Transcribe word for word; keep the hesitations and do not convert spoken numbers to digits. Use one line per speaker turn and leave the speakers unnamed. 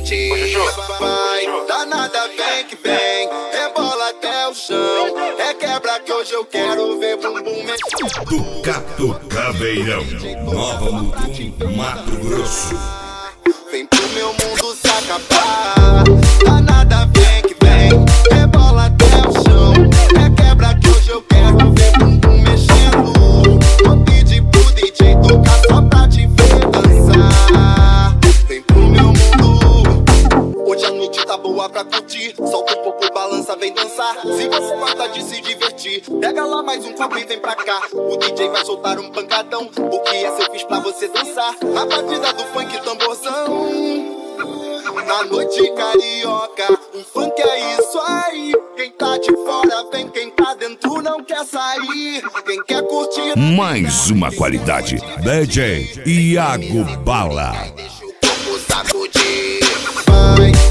J. Vai, danada vem que vem, rebola até o chão. É quebra que hoje eu quero ver bumbum mexer.
Tucato Caveirão, Nova Mutum, Mato Grosso.
Vem pro meu mundo se acabar. Danada vem que vem, rebola até o chão. É quebra que hoje eu quero ver bumbum mexendo. Vou pedir pro D J tocar só pra te ver dançar. Vem pro meu mundo. Hoje a noite tá boa pra curtir. Solta um pouco, balança, vem dançar. Se você gosta de se divertir, pega lá mais um copo e vem pra cá. O D J vai soltar um pancadão. O que essa eu fiz pra você dançar. A batida do funk tamborzão. Na noite carioca, um funk é isso aí. Quem tá de fora vem, quem tá dentro não quer sair. Quem quer curtir
Mais uma qualidade, D J Iago Bala.
deixa o corpo sacudir. Vai.